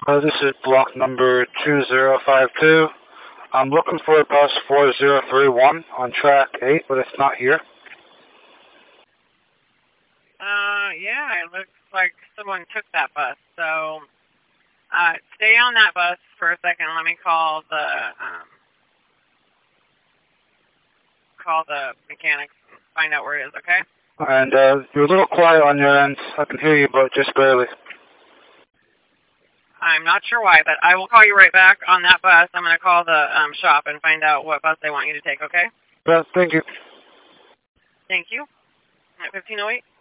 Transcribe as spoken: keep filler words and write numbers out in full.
Uh, this is block number two zero five two. I'm looking for bus four zero three one on track eight, but it's not here. Uh, yeah, it looks like someone took that bus. So, uh, stay on that bus for a second. Let me call the, um, call the mechanics and find out where it is, okay? And, uh, you're a little quiet on your end. I can hear you, but just barely. I'm not sure why, but I will call you right back on that bus. I'm going to call the um, shop and find out what bus they want you to take, okay? Yeah, thank you. Thank you. At fifteen oh eight.